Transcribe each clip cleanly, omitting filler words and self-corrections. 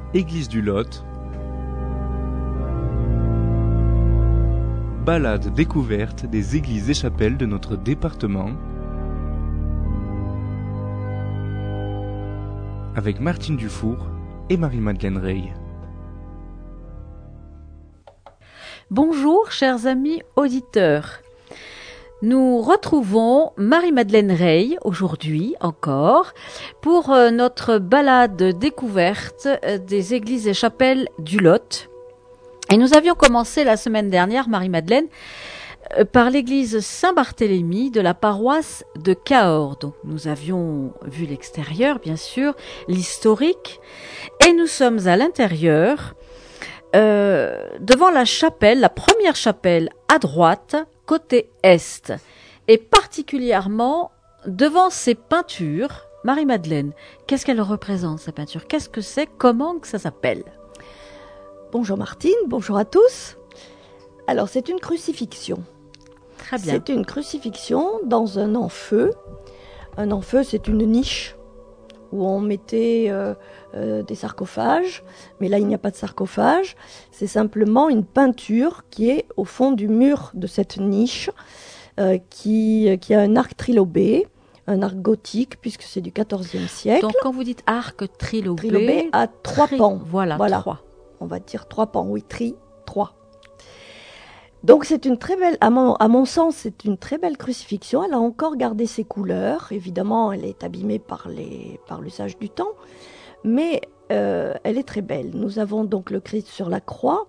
Église du Lot, balade découverte des églises et chapelles de notre département, avec Martine Dufour et Marie-Madeleine Rey. Bonjour chers amis auditeurs. Nous retrouvons Marie-Madeleine Rey aujourd'hui encore pour notre balade découverte des églises et chapelles du Lot. Et nous avions commencé la semaine dernière, Marie-Madeleine, par l'église Saint-Barthélemy de la paroisse de Cahors. Donc nous avions vu l'extérieur, bien sûr, l'historique, et nous sommes à l'intérieur, devant la chapelle, la première chapelle à droite, côté est, et particulièrement devant ces peintures. Marie-Madeleine, qu'est-ce qu'elle représente, ces peintures? Qu'est-ce que c'est? Comment que ça s'appelle? Bonjour Martine, bonjour à tous. Alors c'est une crucifixion. Très bien. C'est une crucifixion dans un en-feu. Un en-feu, c'est une niche où on mettait des sarcophages, mais là il n'y a pas de sarcophage, c'est simplement une peinture qui est au fond du mur de cette niche, qui a un arc trilobé, un arc gothique, puisque c'est du XIVe siècle. Donc quand vous dites arc trilobé, Trilobé à trois pans. Voilà, 3. On va dire 3 pans, oui, 3. Donc c'est une très belle, à mon sens, c'est une très belle crucifixion. Elle a encore gardé ses couleurs. Évidemment, elle est abîmée par l'usage du temps, mais elle est très belle. Nous avons donc le Christ sur la croix,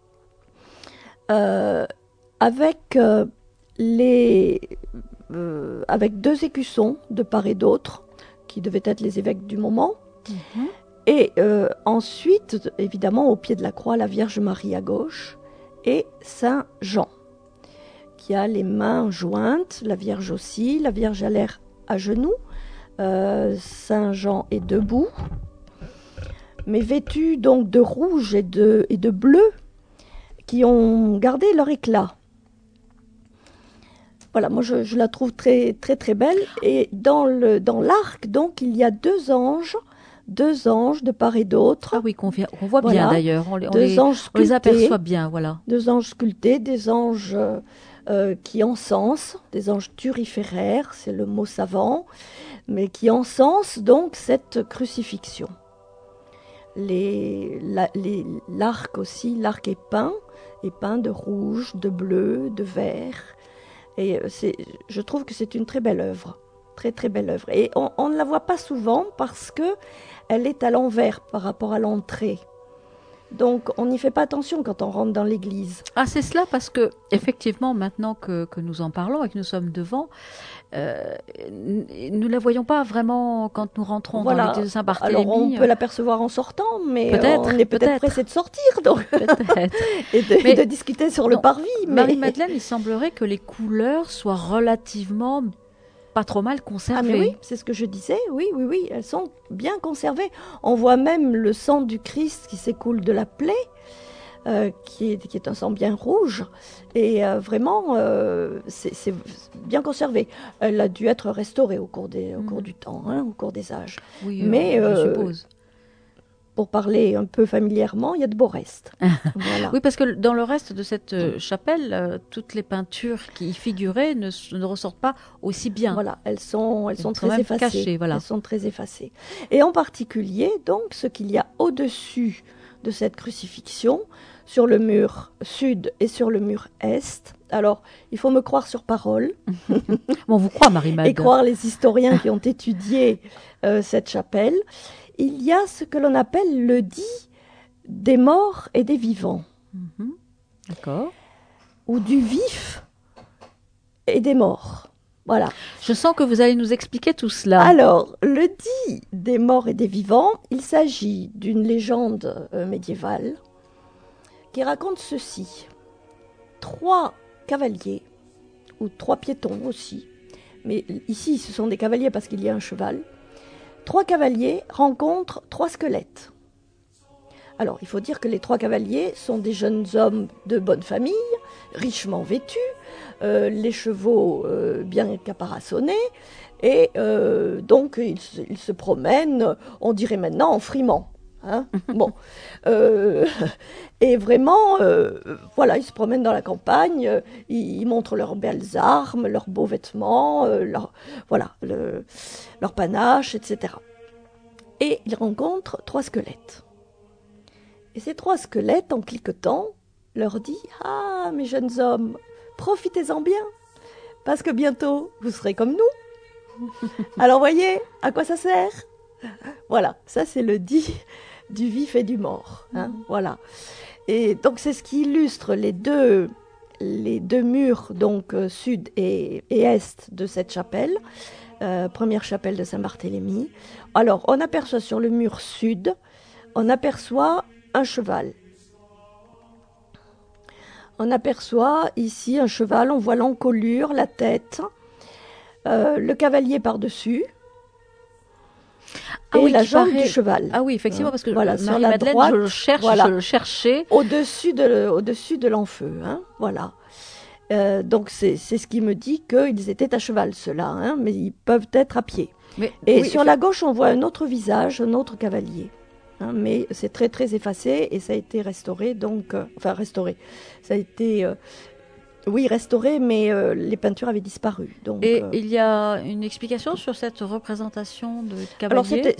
avec avec 2 écussons de part et d'autre, qui devaient être les évêques du moment. Mm-hmm. Et ensuite, évidemment, au pied de la croix, la Vierge Marie à gauche, et Saint Jean, qui a les mains jointes, la Vierge aussi, la Vierge a l'air à genoux, Saint Jean est debout, mais vêtu donc de rouge et de bleu, qui ont gardé leur éclat. Voilà, moi je la trouve très très très belle. Et dans l'arc, donc, il y a 2 anges de part et d'autre. Ah oui, qu'on voit bien, voilà, d'ailleurs. On les aperçoit bien, voilà. 2 anges sculptés, des anges qui encensent, des anges turiféraires, c'est le mot savant, mais qui encensent donc cette crucifixion. L'arc aussi, l'arc est peint de rouge, de bleu, de vert. Et je trouve que c'est une très belle œuvre. Très très belle œuvre. Et on ne la voit pas souvent parce que elle est à l'envers par rapport à l'entrée. Donc on n'y fait pas attention quand on rentre dans l'église. Ah, c'est cela, parce que effectivement, maintenant que nous en parlons et que nous sommes devant, nous la voyons pas vraiment quand nous rentrons dans l'église de Saint-Barthélemy. Alors on peut l'apercevoir en sortant, mais on est peut-être pressé de sortir, donc et de discuter sur le parvis. Marie-Madeleine, il semblerait que les couleurs soient relativement pas trop mal conservées. Ah mais oui, c'est ce que je disais, oui, elles sont bien conservées. On voit même le sang du Christ qui s'écoule de la plaie, qui est un sang bien rouge, et vraiment, c'est bien conservé. Elle a dû être restaurée au cours du temps, au cours des âges. Oui, mais je suppose. Pour parler un peu familièrement, il y a de beaux restes. Voilà. Oui, parce que dans le reste de cette chapelle, toutes les peintures qui y figuraient ne ressortent pas aussi bien. Voilà, elles sont très effacées. Cachées, voilà. Elles sont très effacées. Et en particulier, donc, ce qu'il y a au-dessus de cette crucifixion, sur le mur sud et sur le mur est. Alors, il faut me croire sur parole. On vous croit, Marie-Madeleine. Et croire les historiens qui ont étudié cette chapelle. Il y a ce que l'on appelle le dit des morts et des vivants. Mmh. D'accord. Ou du vif et des morts. Voilà. Je sens que vous allez nous expliquer tout cela. Alors, le dit des morts et des vivants, il s'agit d'une légende médiévale qui raconte ceci. 3 cavaliers, ou 3 piétons aussi, mais ici ce sont des cavaliers parce qu'il y a un cheval. 3 cavaliers rencontrent 3 squelettes. Alors, il faut dire que les 3 cavaliers sont des jeunes hommes de bonne famille, richement vêtus, les chevaux bien caparaçonnés, et donc ils se promènent, on dirait maintenant, en frimant. Hein. Bon, et vraiment, voilà, ils se promènent dans la campagne, ils montrent leurs belles armes, leurs beaux vêtements, leur panache, etc. Et ils rencontrent 3 squelettes. Et ces 3 squelettes, en cliquetant, leur dit « Ah, mes jeunes hommes, profitez-en bien, parce que bientôt, vous serez comme nous. Alors, voyez, à quoi ça sert ?» Voilà, ça c'est le dit du vif et du mort. Hein, voilà. Et donc c'est ce qui illustre les deux murs, donc sud et est de cette chapelle, première chapelle de Saint-Barthélemy. Alors on aperçoit sur le mur sud, on aperçoit un cheval. On aperçoit ici un cheval, on voit l'encolure, la tête, le cavalier par-dessus. Et la jambe du cheval. Ah oui, effectivement, parce que voilà, Marie-Madeleine, droite, je le cherchais. Au-dessus de l'enfeu, hein, voilà. Donc c'est ce qui me dit qu'ils étaient à cheval, ceux-là, hein, mais ils peuvent être à pied. Sur la gauche, on voit un autre visage, un autre cavalier. Hein, mais c'est très très effacé et ça a été restauré, donc... restauré. Ça a été... restauré, mais les peintures avaient disparu. Donc, et il y a une explication sur cette représentation de cavalier? Alors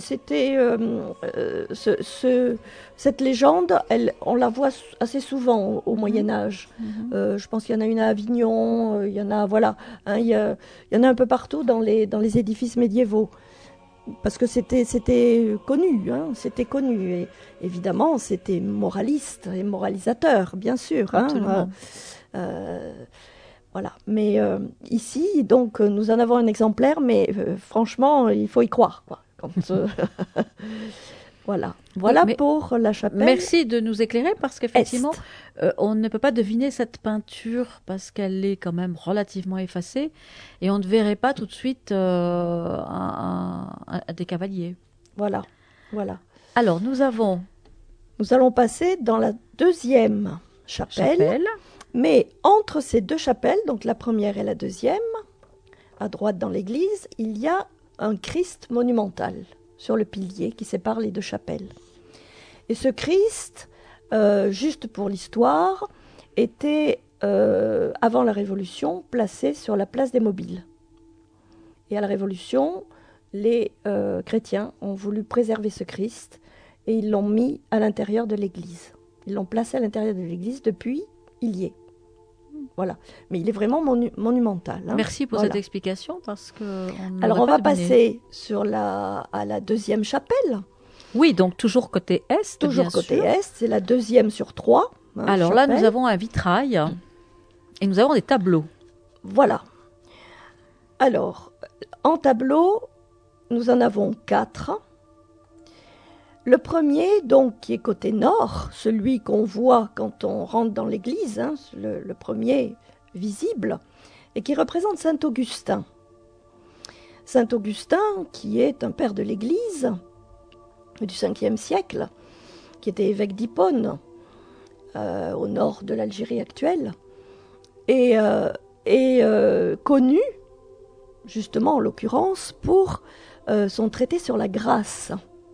cette légende, on la voit assez souvent au Moyen-Âge. Je pense qu'il y en a une à Avignon, il y en a, voilà, hein, il y en a un peu partout dans les édifices médiévaux. Parce que c'était connu, hein, c'était connu. Et évidemment, c'était moraliste et moralisateur, bien sûr. Hein, voilà. Mais ici, donc, nous en avons un exemplaire, mais franchement, il faut y croire, quoi. Voilà. Voilà pour la chapelle. Merci de nous écairer, parce qu'effectivement, on ne peut pas deviner cette peinture parce qu'elle est quand même relativement effacée et on ne verrait pas tout de suite des cavaliers. Voilà. Voilà. Alors, nous allons passer dans la deuxième chapelle. Mais entre ces deux chapelles, donc la première et la deuxième, à droite dans l'église, il y a un Christ monumental sur le pilier qui sépare les deux chapelles. Et ce Christ, juste pour l'histoire, était, avant la Révolution, placé sur la place des Mobiles. Et à la Révolution, les chrétiens ont voulu préserver ce Christ et ils l'ont mis à l'intérieur de l'église. Ils l'ont placé à l'intérieur de l'église, depuis, il y est. Voilà, mais il est vraiment monumental. Hein. Merci pour cette explication, parce que alors on va passer à la deuxième chapelle. Oui, donc toujours côté est. Toujours côté est, c'est la deuxième sur 3. Hein, alors chapelle. Là, nous avons un vitrail et nous avons des tableaux. Voilà. Alors, en tableau, nous en avons 4. Le premier, donc, qui est côté nord, celui qu'on voit quand on rentre dans l'église, hein, le premier visible, et qui représente saint Augustin. Saint Augustin, qui est un père de l'église du 5e siècle, qui était évêque d'Hippone, au nord de l'Algérie actuelle, et connu, justement en l'occurrence, pour son traité sur la grâce.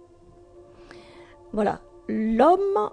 Voilà, l'homme,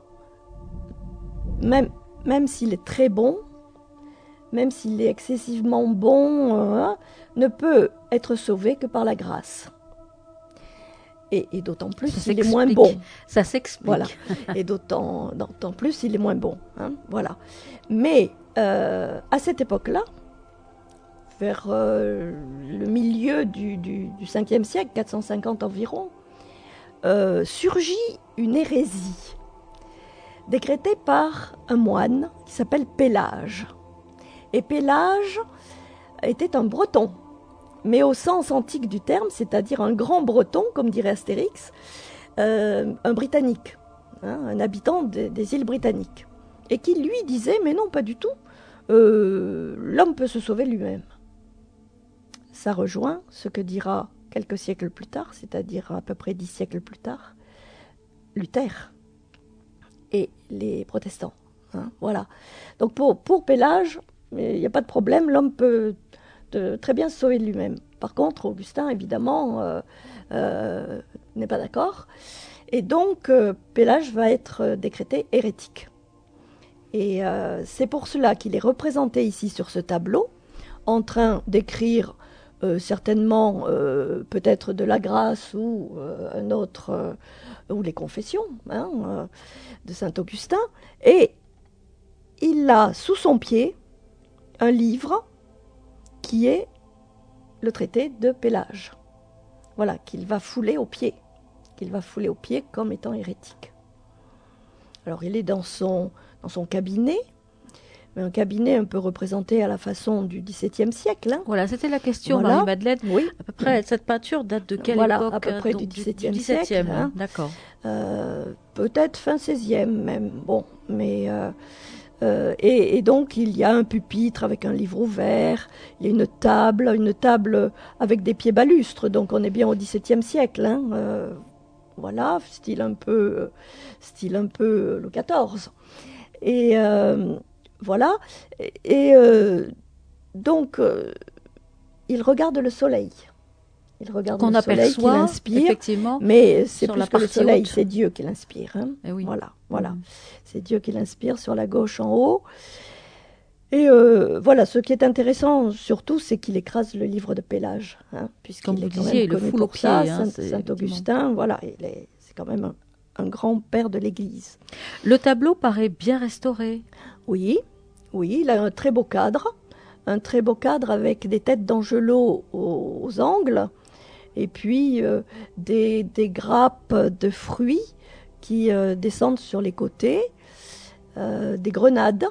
même s'il est très bon, même s'il est excessivement bon, ne peut être sauvé que par la grâce. Et d'autant plus s'il est moins bon. Ça s'explique. Voilà. Et d'autant plus s'il est moins bon. Hein, voilà. Mais à cette époque-là, vers le milieu du 5e siècle, 450 environ, surgit une hérésie décrétée par un moine qui s'appelle Pélage. Et Pélage était un breton, mais au sens antique du terme, c'est-à-dire un grand breton, comme dirait Astérix, un britannique, hein, un habitant des îles britanniques, et qui lui disait, mais non, pas du tout, l'homme peut se sauver lui-même. Ça rejoint ce que dira quelques siècles plus tard, c'est-à-dire à peu près 10 siècles plus tard, Luther et les protestants. Hein, voilà. Donc pour Pélage, il n'y a pas de problème, l'homme peut très bien se sauver de lui-même. Par contre, Augustin, évidemment, n'est pas d'accord. Et donc, Pélage va être décrété hérétique. Et c'est pour cela qu'il est représenté ici sur ce tableau, en train d'écrire certainement peut-être de la grâce ou un autre, ou les confessions de saint Augustin. Et il a sous son pied un livre qui est le traité de Pélage. Voilà, qu'il va fouler aux pieds. Comme étant hérétique. Alors il est dans son cabinet, un cabinet un peu représenté à la façon du XVIIe siècle. Hein. Voilà, c'était la question, Voilà. Marie-Madeleine. Oui. À peu près, cette peinture date de quelle époque? À peu près du XVIIe siècle. Hein. D'accord. Peut-être fin XVIe même. Bon, mais... et donc il y a un pupitre avec un livre ouvert, il y a une table avec des pieds balustres, donc on est bien au XVIIe siècle. Hein. Voilà, style un peu le XIV. Et voilà. Et donc, il regarde le soleil. Il regarde qu'on le soleil qui l'inspire. Effectivement, mais c'est plus que le soleil, haute. c'est Dieu qui l'inspire. Hein. Oui. Voilà. C'est Dieu qui l'inspire sur la gauche en haut. Et voilà, ce qui est intéressant surtout, c'est qu'il écrase le livre de Pélage, hein, puisqu'il est quand même connu pour ça, Saint Augustin, voilà, c'est quand même un grand père de l'Église. Le tableau paraît bien restauré. Oui, il a un très beau cadre avec des têtes d'angelots aux angles, et puis des grappes de fruits qui descendent sur les côtés, des grenades.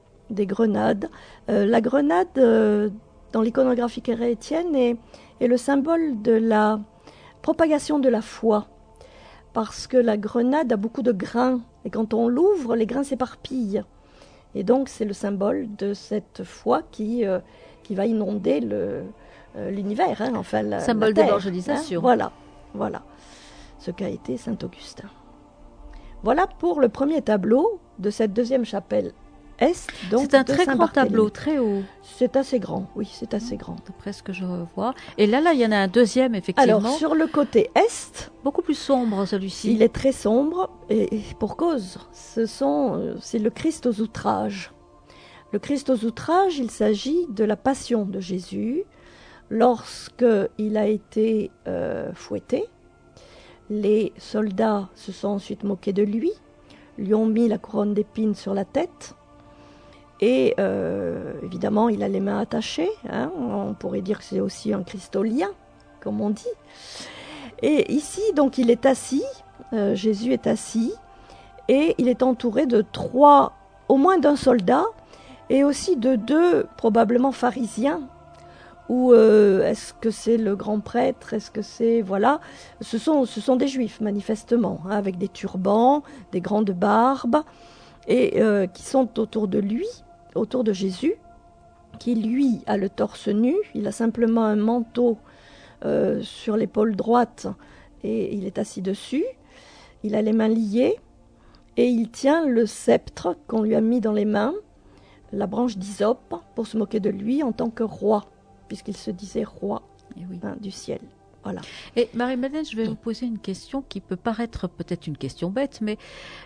La grenade, dans l'iconographie chrétienne, est le symbole de la propagation de la foi. Parce que la grenade a beaucoup de grains. Et quand on l'ouvre, les grains s'éparpillent. Et donc, c'est le symbole de cette foi qui va inonder l'univers. Hein, enfin, symbole d'évangélisation. Hein, voilà. Ce qu'a été saint Augustin. Voilà pour le premier tableau de cette deuxième chapelle. C'est un très grand tableau, très haut. C'est assez grand, oui, c'est assez grand. D'après ce que je vois. Et là, il y en a un deuxième, effectivement. Alors, sur le côté est... Beaucoup plus sombre, celui-ci. Il est très sombre, et pour cause. C'est le Christ aux outrages. Le Christ aux outrages, il s'agit de la passion de Jésus. Lorsqu'il a été fouetté, les soldats se sont ensuite moqués de lui, lui ont mis la couronne d'épines sur la tête. Et évidemment, il a les mains attachées. Hein, on pourrait dire que c'est aussi un christolien, comme on dit. Et ici, donc, il est assis. Jésus est assis. Et il est entouré de au moins d'un soldat, et aussi de 2, probablement pharisiens. Ou est-ce que c'est le grand prêtre? Est-ce que c'est... Voilà. Ce sont des juifs, manifestement, hein, avec des turbans, des grandes barbes, et qui sont autour de lui, autour de Jésus, qui lui a le torse nu, il a simplement un manteau sur l'épaule droite et il est assis dessus, il a les mains liées et il tient le sceptre qu'on lui a mis dans les mains, la branche d'hysope, pour se moquer de lui en tant que roi, puisqu'il se disait roi du ciel. Voilà. Et Marie-Madeleine, je vais vous poser une question qui peut paraître peut-être une question bête, mais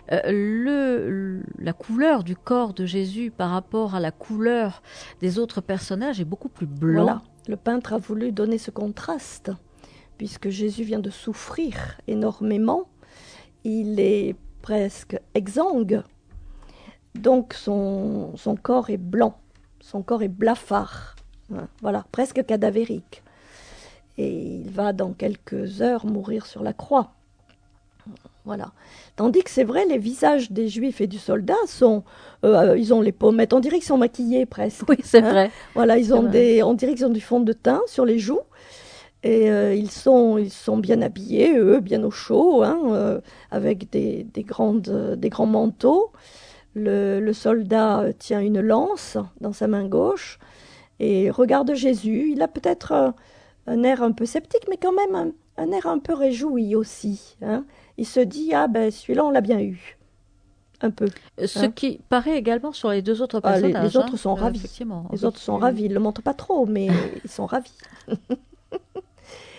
la couleur du corps de Jésus par rapport à la couleur des autres personnages est beaucoup plus blanc. Voilà. Le peintre a voulu donner ce contraste, puisque Jésus vient de souffrir énormément. Il est presque exsangue, donc son corps est blanc, son corps est blafard, hein, voilà, presque cadavérique. Et il va dans quelques heures mourir sur la croix. Voilà. Tandis que c'est vrai, les visages des Juifs et du soldat ils ont les pommettes, on dirait qu'ils sont maquillés presque. Oui, c'est vrai. Voilà, on dirait qu'ils ont du fond de teint sur les joues. Et ils sont bien habillés, eux, bien au chaud, hein, avec des grands manteaux. Le soldat tient une lance dans sa main gauche et regarde Jésus. Il a peut-être un air un peu sceptique, mais quand même un air un peu réjoui aussi. Hein. Il se dit, celui-là, on l'a bien eu. Un peu. Ce qui paraît également sur les 2 autres personnages. Les autres sont ravis. Effectivement. Les autres sont ravis. Ils ne le montrent pas trop, mais ils sont ravis.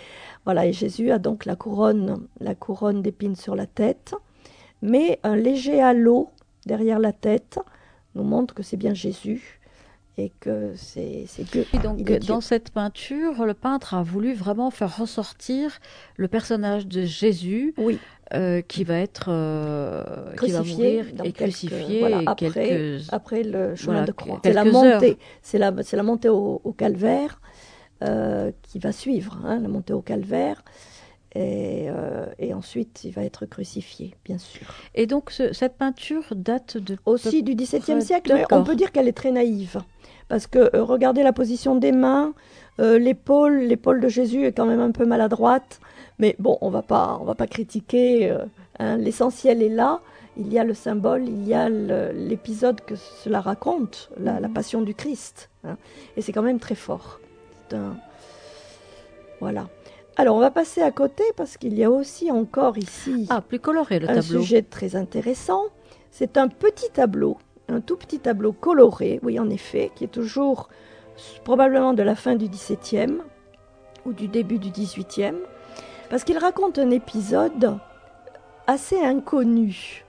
Voilà, et Jésus a donc la couronne d'épines sur la tête, mais un léger halo derrière la tête nous montre que c'est bien Jésus et que c'est Dieu. Et donc, Il est Dieu. dans cette peinture, le peintre a voulu vraiment faire ressortir le personnage de Jésus Oui, qui va être qui va crucifié mourir dans et crucifié voilà, et après le chemin voilà, de croix. quelques C'est la heures. montée, c'est la montée au calvaire qui va suivre, hein, la montée au calvaire. Et ensuite, il va être crucifié, bien sûr. Et donc, cette peinture date de Aussi du XVIIe siècle, mais on D'accord. peut dire qu'elle est très naïve. Parce que regardez la position des mains, l'épaule de Jésus est quand même un peu maladroite. Mais bon, on va pas critiquer. Hein, l'essentiel est là. Il y a le symbole, il y a l'épisode que cela raconte, la passion du Christ. Hein, et c'est quand même très fort. Voilà. Alors, on va passer à côté parce qu'il y a aussi encore ici plus coloré le un tableau. sujet très intéressant. C'est un petit tableau, un tout petit tableau coloré, oui en effet, qui est toujours probablement de la fin du XVIIe ou du début du XVIIIe, parce qu'il raconte un épisode assez inconnu.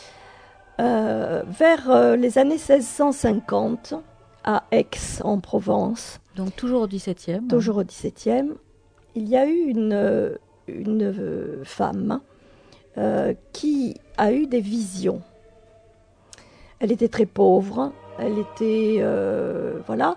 Vers les années 1650, à Aix, en Provence, Donc, toujours au XVIIe. toujours au XVIIe, il y a eu une femme qui a eu des visions. Elle était très pauvre, elle était voilà,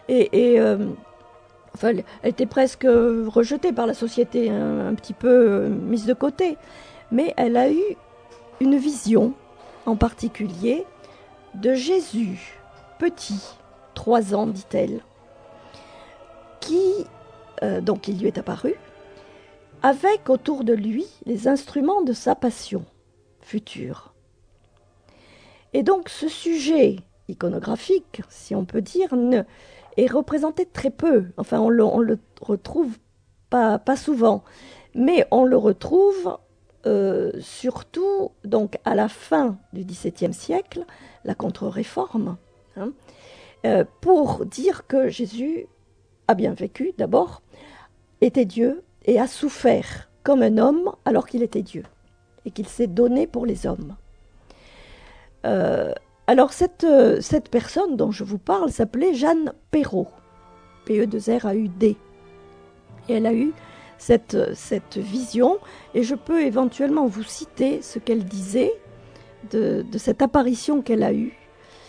enfin, elle était presque rejetée par la société, un petit peu mise de côté. Mais elle a eu une vision, en particulier, de Jésus, petit, 3 ans, dit-elle, qui donc il lui est apparu, avec autour de lui les instruments de sa passion future. Et donc ce sujet iconographique, si on peut dire, est représenté très peu. Enfin, on le retrouve pas souvent, mais on le retrouve surtout donc à la fin du XVIIe siècle, la contre-réforme, hein, pour dire que Jésus a bien vécu d'abord, était Dieu et a souffert comme un homme alors qu'il était Dieu et qu'il s'est donné pour les hommes. Alors cette personne dont je vous parle s'appelait Jeanne Perrault, P-E-2-R-A-U-D. Et elle a eu cette vision, et je peux éventuellement vous citer ce qu'elle disait de cette apparition qu'elle a eue.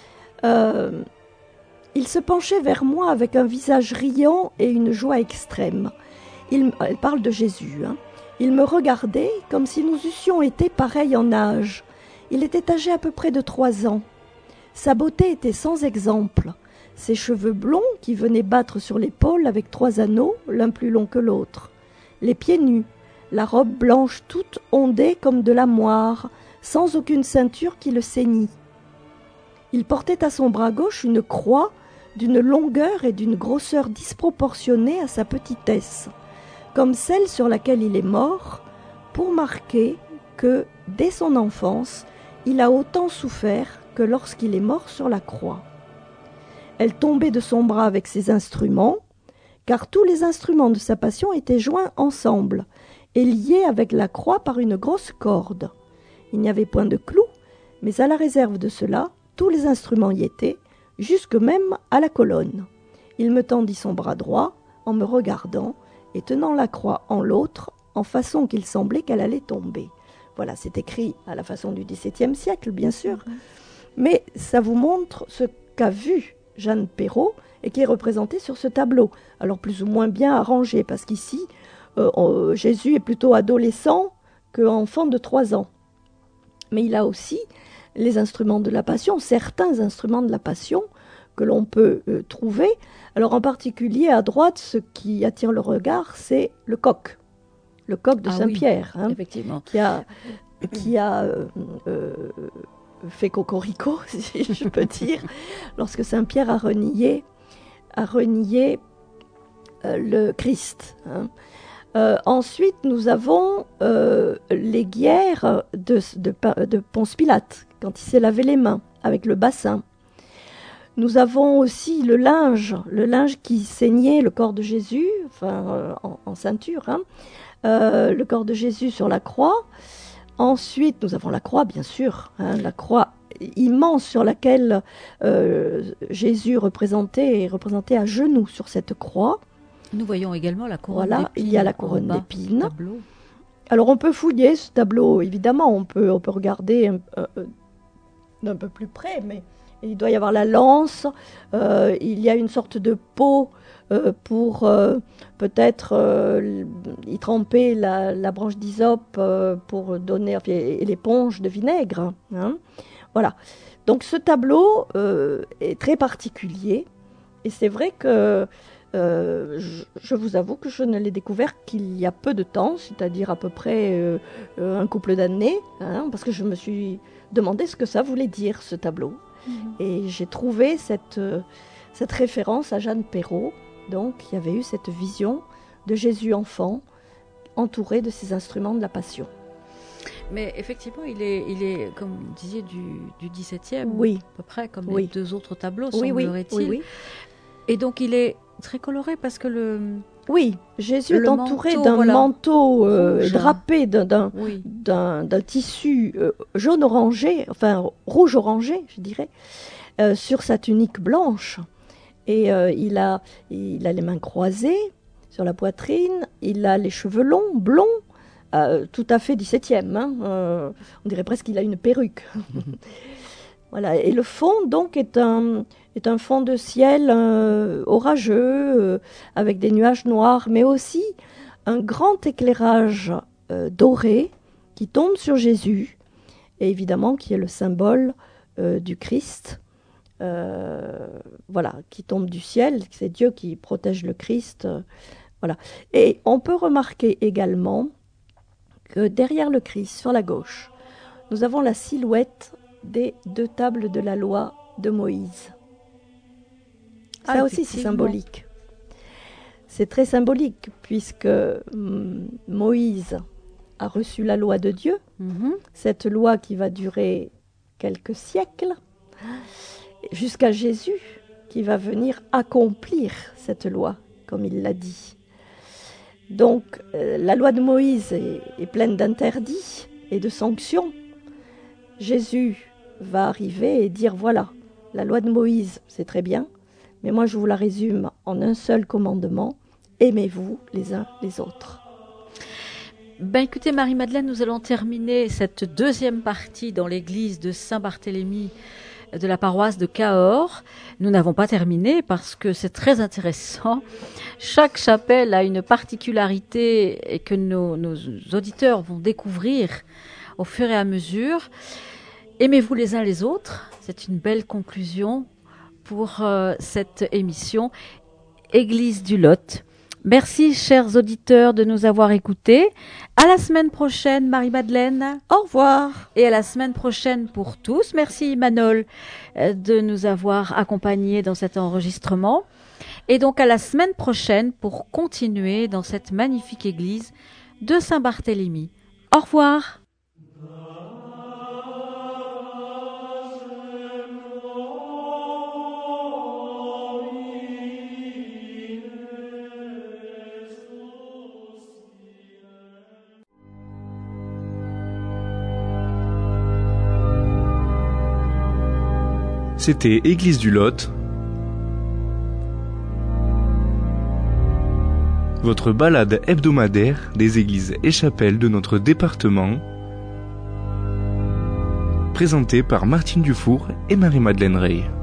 Il se penchait vers moi avec un visage riant et une joie extrême. Elle parle de Jésus. Hein. Il me regardait comme si nous eussions été pareils en âge. Il était âgé à peu près de 3 ans. Sa beauté était sans exemple. Ses cheveux blonds qui venaient battre sur l'épaule avec 3 anneaux, l'un plus long que l'autre. Les pieds nus, la robe blanche toute ondée comme de la moire, sans aucune ceinture qui le ceignît. Il portait à son bras gauche une croix d'une longueur et d'une grosseur disproportionnée à sa petitesse, comme celle sur laquelle il est mort, pour marquer que, dès son enfance, il a autant souffert que lorsqu'il est mort sur la croix. Elle tombait de son bras avec ses instruments, car tous les instruments de sa passion étaient joints ensemble et liés avec la croix par une grosse corde. Il n'y avait point de clous, mais à la réserve de cela, tous les instruments y étaient, jusque même à la colonne. Il me tendit son bras droit en me regardant et tenant la croix en l'autre, en façon qu'il semblait qu'elle allait tomber. Voilà, c'est écrit à la façon du XVIIe siècle, bien sûr, mais ça vous montre ce qu'a vu Jeanne Perrault et qui est représenté sur ce tableau. Alors plus ou moins bien arrangé, parce qu'ici, Jésus est plutôt adolescent qu'enfant de 3 ans. Mais il a aussi les instruments de la Passion, certains instruments de la Passion que l'on peut trouver. Alors en particulier, à droite, ce qui attire le regard, c'est le coq de Saint-Pierre, oui, effectivement. qui a fait cocorico, si je peux dire, lorsque Saint-Pierre a renié le Christ. Hein. Ensuite, nous avons les guerres de Ponce Pilate, quand il s'est lavé les mains avec le bassin. Nous avons aussi le linge qui ceignait le corps de Jésus, en ceinture, hein, le corps de Jésus sur la croix. Ensuite, nous avons la croix, bien sûr, hein, la croix immense sur laquelle Jésus est représenté à genoux sur cette croix. Nous voyons également la couronne d'épines. Voilà, il y a la couronne d'épines. Tableau. Alors on peut fouiller ce tableau, évidemment, on peut regarder d'un peu plus près, mais il doit y avoir la lance, il y a une sorte de pot pour peut-être y tremper la branche d'hysope pour donner et l'éponge de vinaigre. Hein. Voilà. Donc ce tableau est très particulier et c'est vrai que je vous avoue que je ne l'ai découvert qu'il y a peu de temps, c'est-à-dire à peu près un couple d'années, hein, parce que je me suis demandé ce que ça voulait dire ce tableau. Et j'ai trouvé cette référence à Jeanne Perrault, donc qui avait eu cette vision de Jésus enfant entouré de ses instruments de la Passion. Mais effectivement, il est comme vous disiez, du XVIIe, oui. à peu près, comme oui. les deux autres tableaux, oui, semblerait-il. Oui. Et donc, il est très coloré parce que Oui, Jésus est entouré manteau, d'un voilà, manteau rouge, drapé d'un tissu jaune-orangé, enfin rouge-orangé, je dirais, sur sa tunique blanche. Et il a les mains croisées sur la poitrine, il a les cheveux longs, blonds, tout à fait 17e. Hein, on dirait presque qu'il a une perruque. Voilà. Et le fond, donc, est un fond de ciel orageux, avec des nuages noirs, mais aussi un grand éclairage doré qui tombe sur Jésus, et évidemment qui est le symbole du Christ, voilà, qui tombe du ciel, c'est Dieu qui protège le Christ. Voilà. Et on peut remarquer également que derrière le Christ, sur la gauche, nous avons la silhouette des 2 tables de la loi de Moïse. Ça aussi, c'est symbolique. C'est très symbolique, puisque Moïse a reçu la loi de Dieu, cette loi qui va durer quelques siècles, jusqu'à Jésus, qui va venir accomplir cette loi, comme il l'a dit. Donc, la loi de Moïse est pleine d'interdits et de sanctions. Jésus va arriver et dire, voilà, la loi de Moïse, c'est très bien, mais moi je vous la résume en un seul commandement, aimez-vous les uns les autres. Ben écoutez Marie-Madeleine, nous allons terminer cette deuxième partie dans l'église de Saint-Barthélemy de la paroisse de Cahors. Nous n'avons pas terminé parce que c'est très intéressant. Chaque chapelle a une particularité et que nos auditeurs vont découvrir au fur et à mesure. Aimez-vous les uns les autres, c'est une belle conclusion pour cette émission Église du Lot. Merci chers auditeurs de nous avoir écoutés. À la semaine prochaine Marie-Madeleine. Au revoir. Et à la semaine prochaine pour tous. Merci Manol de nous avoir accompagnés dans cet enregistrement. Et donc à la semaine prochaine pour continuer dans cette magnifique église de Saint-Barthélemy. Au revoir. C'était Église du Lot, votre balade hebdomadaire des églises et chapelles de notre département, présentée par Martine Dufour et Marie-Madeleine Rey.